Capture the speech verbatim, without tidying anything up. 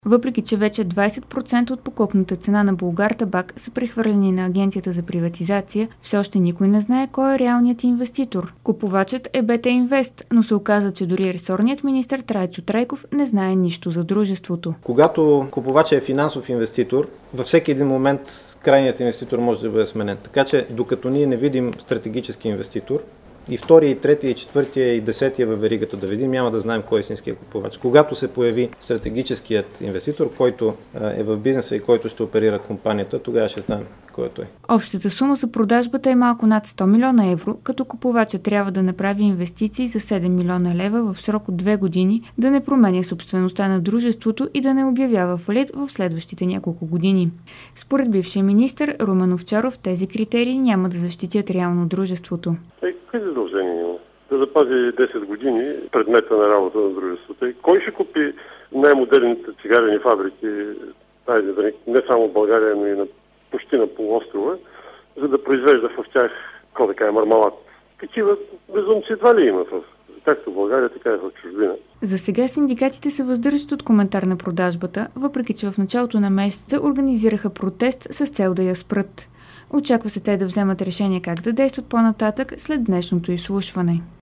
Въпреки че вече двайсет процента от покупната цена на Булгартабак са прехвърлени на Агенцията за приватизация, все още никой не знае кой е реалният инвеститор. Купувачът е БТ Инвест, но се оказа, че дори ресорният министър Трайчо Трайков не знае нищо за дружеството. Когато купувачът е финансов инвеститор, във всеки един момент крайният инвеститор може да бъде сменен. Така че докато ние не видим стратегически инвеститор, и втория, и третия, и четвъртия, и десетия във веригата да видим, няма да знаем кой е истинския купувач. Когато се появи стратегическият инвеститор, който е в бизнеса и който ще оперира компанията, тогава ще знаем кой е той. Общата сума за продажбата е малко над сто милиона евро, като купувача трябва да направи инвестиции за седем милиона лева в срок от две години, да не променя собствеността на дружеството и да не обявява фалит в следващите няколко години. Според бившия министър Румен Овчаров, тези критерии няма да защитят реално дружеството. Какви задължения има? Да запази десет години предмета на работа на дружеството. И кой ще купи най-модерните цигарени фабрики, не само в България, но и на, почти на полуострова, за да произвежда в тях, какво да кажа, мармалад? Такива безумци едва ли има, както в България, така и в чужбина. За сега синдикатите се въздържат от коментар на продажбата, въпреки че в началото на месеца организираха протест с цел да я спрат. Очаква се те да вземат решение как да действат по-нататък след днешното изслушване.